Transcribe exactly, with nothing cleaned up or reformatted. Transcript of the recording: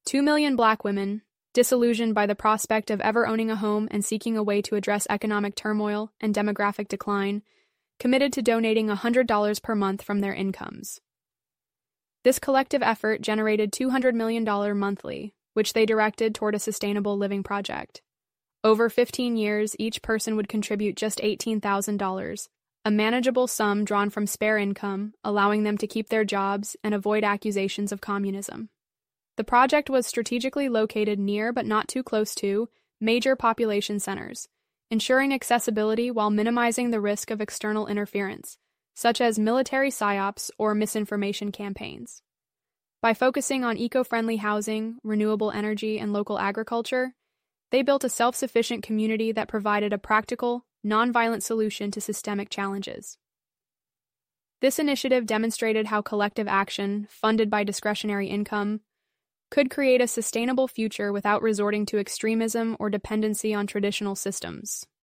Two million Black women, disillusioned by the prospect of ever owning a home and seeking a way to address economic turmoil and demographic decline, committed to donating one hundred dollars per month from their incomes. This collective effort generated two hundred million dollars monthly, which they directed toward a sustainable living project. Over fifteen years, each person would contribute just eighteen thousand dollars, a manageable sum drawn from spare income, allowing them to keep their jobs and avoid accusations of communism. The project was strategically located near but not too close to major population centers, ensuring accessibility while minimizing the risk of external interference, such as military psyops or misinformation campaigns. By focusing on eco-friendly housing, renewable energy, and local agriculture, they built a self-sufficient community that provided a practical, nonviolent solution to systemic challenges. This initiative demonstrated how collective action, funded by discretionary income, could create a sustainable future without resorting to extremism or dependency on traditional systems.